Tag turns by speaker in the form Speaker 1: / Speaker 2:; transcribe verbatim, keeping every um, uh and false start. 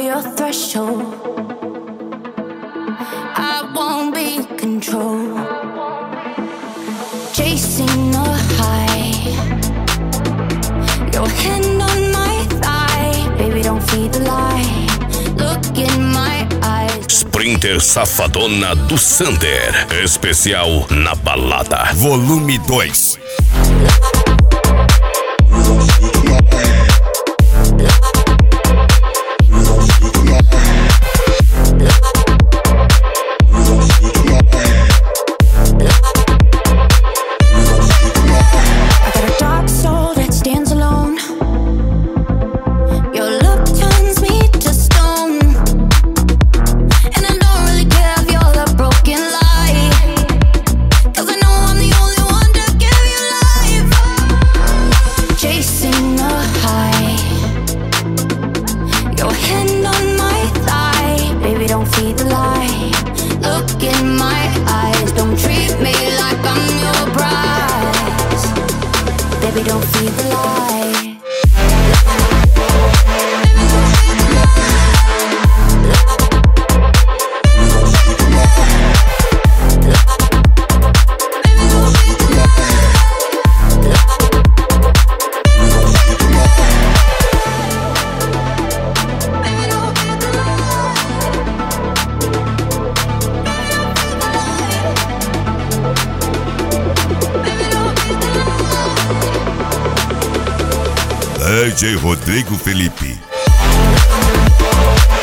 Speaker 1: your threshold. I won't be in control. Chasing a high, your hand on my thigh. Baby, don't feed the lie. Look in my eyes.
Speaker 2: Sprinter Safadona do Sander. Especial na balada. Volume dois. D J Rodrigo Felipe.